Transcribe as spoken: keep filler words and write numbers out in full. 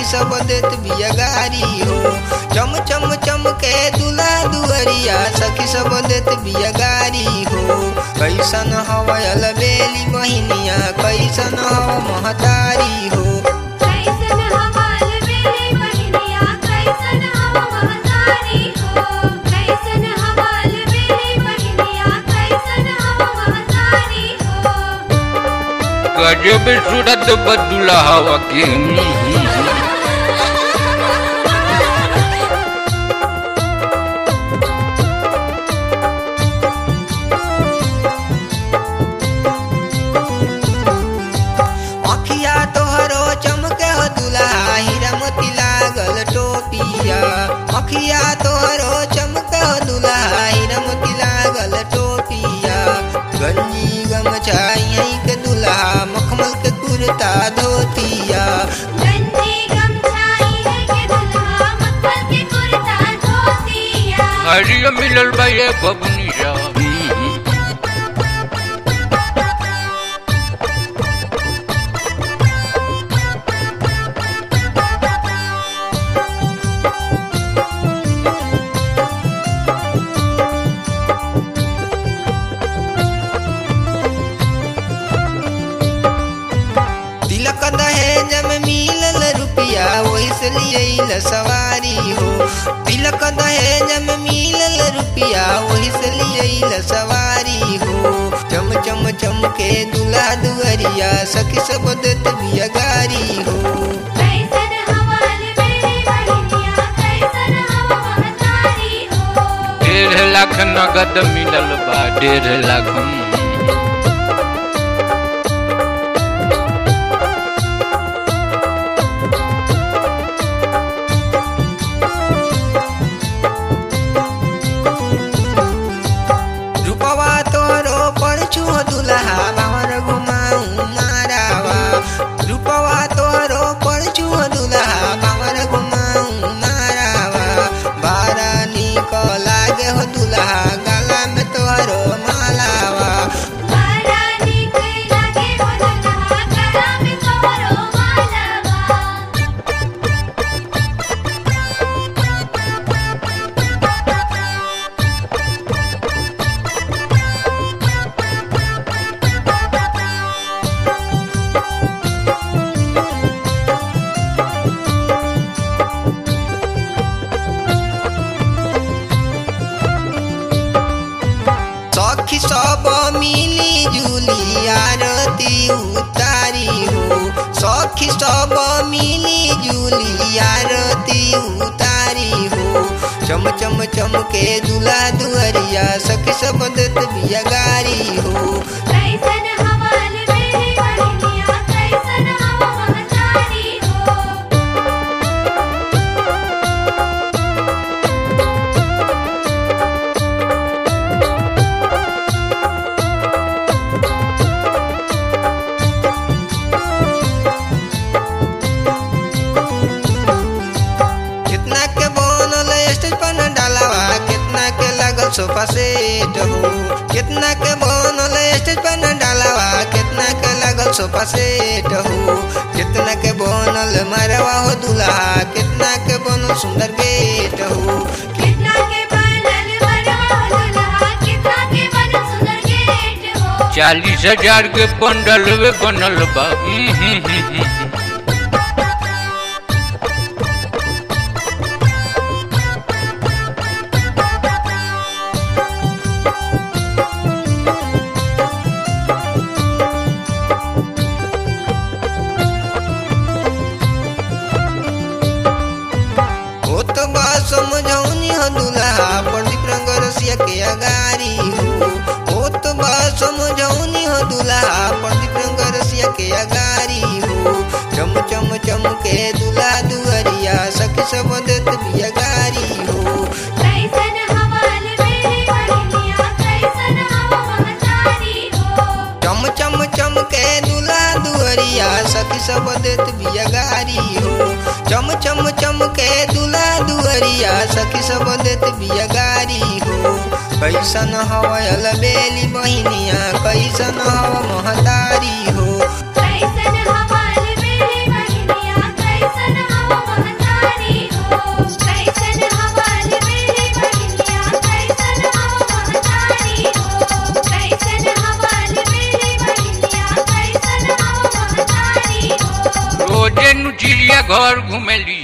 सब देत बिया गारी हो। चम चम चम के दूल्हा दुअरिया सखी सब देत बिया गारी हो। कैसन हवयल बेली बहिनिया कैसन हव महतारी हो। कैसन हवाल बेली बहिनिया कैसन हव महतारी हो। कैसन हवाल बेली बहिनिया कैसन हव महतारी हो। गजब सूरत बदुला हवा के अखिया तोहरो चमके हो दुल्हा हीरा मोती लागल टोपिया। अखिया तोहरो चमके हो दुल्हा हीरा मोती लागल टोपिया। गंजी गमछा यहीं के दुल्हा मखमल के कुर्ता धोतिया। गंजी गमछा यहीं के दुल्हा मखमल के कुर्ता धोतिया। हरिया मिलल बा ये बबुनिया। तिलक दहेज में मिलल रुपिया वही से लियल सवारी हो। तिलक दहेज में मिलल रुपिया वही से लियल सवारी हो। चम चम चम के दूल्हा दुअरिया सखी सब देत बिया गारी हो। कैसन हवाल बेली बहिनिया कैसन हव महतारी हो। डेढ़ लाख नगद मिलल बा डेढ़ लाख। रूपवा तोरो परछु दुल्हा बावर घुमाऊ मारावा। रूपवा तोरो परछु दुल्हा बावर घुमाऊ मारावा। बारा निक लागे हो दुल्हा गला में तोरो मालावा। बारा नीक लागे हो दुल्हा गला में तोहरो मालावा। सखी सब मिली जुली आरती उतारी हो। सखी सब मिली जुली आरती उतारी हो। चम चम चम के दूल्हा दुअरिया सखी सब देत बिया गारी हो। कैसन हवाल बेली बहिनिया कैसन हव महतारी हो। कितना के बनल स्टेज पर न डालावा कितना के लागल सोफा सेट हो। कितना के बनल स्टेज पर न डालावा कितना के लागल सोफा सेट हो। कितना के बनल मरवा हो दुल्हा कितना के बनल सुंदर गेट हो। कितना के बनल मरवा हो दुल्हा कितना के बनल सुंदर गेट हो। चालीस हजार के पंडल वे बनल बा। होत बा समझौनी हो दुल्हा प्रदीप रंग रसिया के अगारी हो। होत बा समझौनी हो दुल्हा प्रदीप रंग रसिया के अगारी हो। चम चम चम के दूल्हा दुअरिया सखी सब देत बिया गारी हो। कैसन हवाल बेली बहिनिया कैसन हव महतारी हो। चम चम चम के दूल्हा दुअरिया सखी सब देत बिया गारी हो। चम चम चम के दूल्हा दुअरिया सखी सब देत बिया गारी हो। कैसन हवयल बेली बहिनिया कैसन हव महतारी हो। कैसन हवाल बेली बहिनिया कैसन हव घर घुमेली